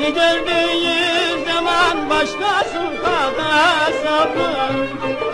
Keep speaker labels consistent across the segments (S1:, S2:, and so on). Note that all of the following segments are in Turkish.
S1: Seni gördüğü zaman başkası kadar sabır.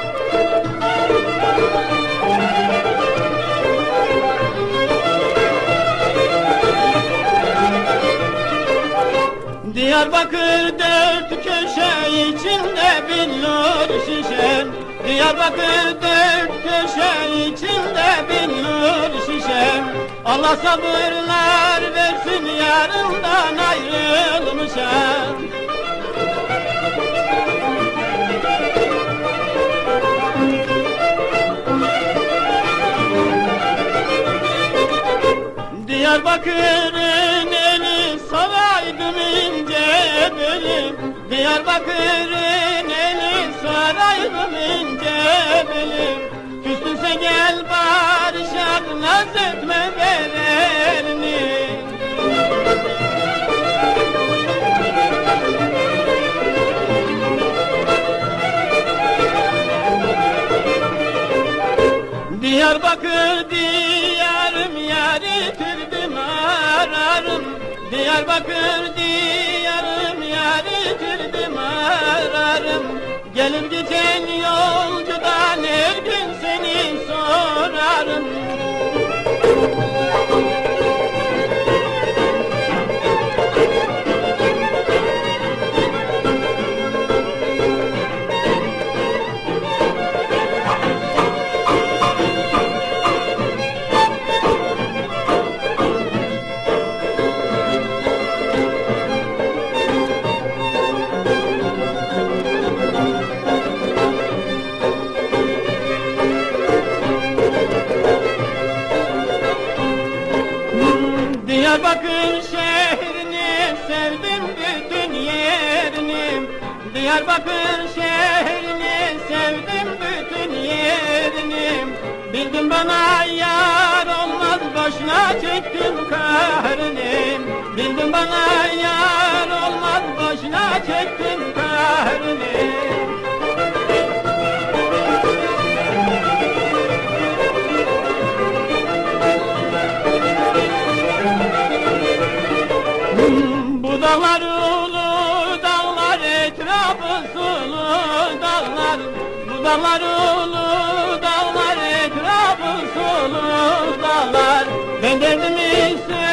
S1: Diyarbakır dört köşe içinde billur şişen. Diyarbakır dört köşe içinde billur şişen. Allah sabırlar versin yarından ayrılmışam. Diyarbakır'ın eli saraydım ince belim. Diyarbakır'ın eli saraydım ince belim. Küstünse gel barışak, naz etme bedelini. Diyarbakır diyarım, yar yitirdim ararım. Diyarbakır diyarım, yar yitirdim ararım. Gelip giden yolcudan her gün seni sorarım. Diyarbakır şehrini sevdim bütün yerini. Diyarbakır şehrini sevdim bütün yerini. Bildim bana yar olmaz, boşuna çektim kahrını. Bildim bana yar olmaz, boşuna çektim kahrını. Bu dağlar ulu dağlar, etrafı sulu dağlar. Bu dağlar ulu dağlar, etrafı sulu dağlar. Ben derdimi